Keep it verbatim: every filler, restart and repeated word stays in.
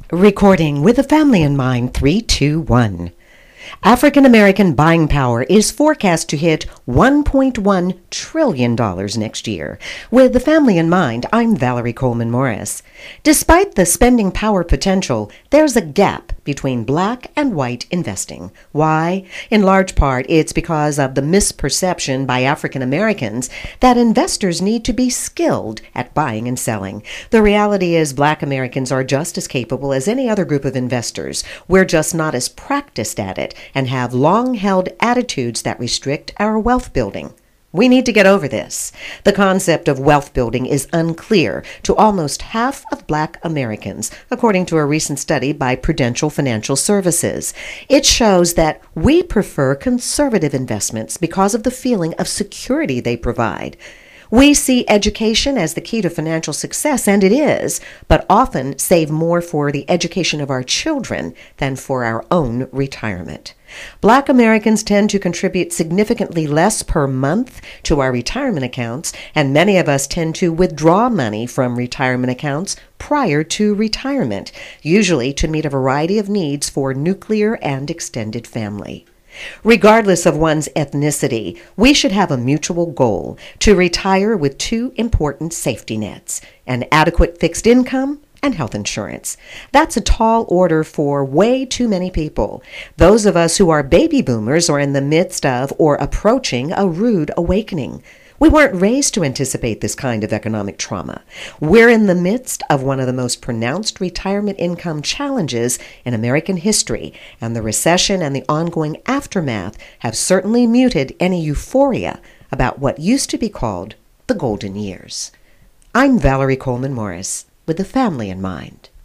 Recording with a family in mind, three, two, one. African American buying power is forecast to hit one point one trillion dollars next year. With the family in mind, I'm Valerie Coleman Morris. Despite the spending power potential, there's a gap between black and white investing. Why? In large part, it's because of the misperception by African Americans that investors need to be skilled at buying and selling. The reality is black Americans are just as capable as any other group of investors. We're just not as practiced at it and have long-held attitudes that restrict our wealth building. We need to get over this. The concept of wealth building is unclear to almost half of black Americans, according to a recent study by Prudential Financial Services. It shows that we prefer conservative investments because of the feeling of security they provide. We see education as the key to financial success, and it is, but often save more for the education of our children than for our own retirement. Black Americans tend to contribute significantly less per month to our retirement accounts, and many of us tend to withdraw money from retirement accounts prior to retirement, usually to meet a variety of needs for nuclear and extended family. Regardless of one's ethnicity, we should have a mutual goal to retire with two important safety nets: an adequate fixed income and health insurance. That's a tall order for way too many people. Those of us who are baby boomers are in the midst of or approaching a rude awakening. We weren't raised to anticipate this kind of economic trauma. We're in the midst of one of the most pronounced retirement income challenges in American history, and the recession and the ongoing aftermath have certainly muted any euphoria about what used to be called the golden years. I'm Valerie Coleman Morris, with the family in mind.